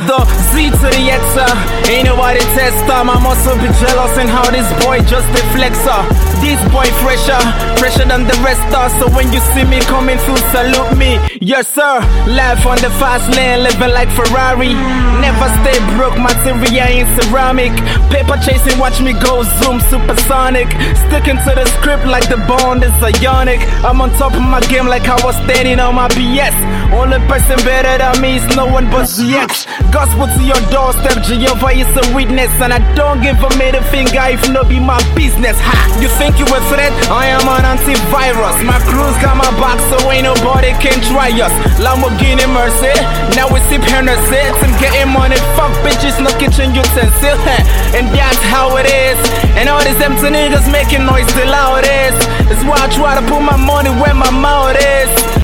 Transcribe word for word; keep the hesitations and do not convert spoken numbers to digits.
the Z to the X, uh. Ain't nobody test, um, I must be jealous in how this boy just a flexer. This boy fresher, fresher than the rest uh. So when you see me coming through, salute me. Yes sir, life on the fast lane, living like Ferrari. Never stay broke, material in ceramic. Paper chasing, watch me go zoom, supersonic. Sticking to the script like the bond is ionic. I'm on top of my game like I was standing on my B S. Only person better than me is no one but Z X. Gospel to your doorstep, Jehovah is a witness. And I don't give a middle finger if no be my business. Ha! You think you a threat? I am an antivirus. My crew's got my back so ain't nobody can try us. Lamborghini Mercy, now we sip Hennessy. I'm getting money, fuck bitches, no kitchen utensil. And that's how it is. And all these empty niggas making noise the loudest. It's why I try to put my money where my mouth is.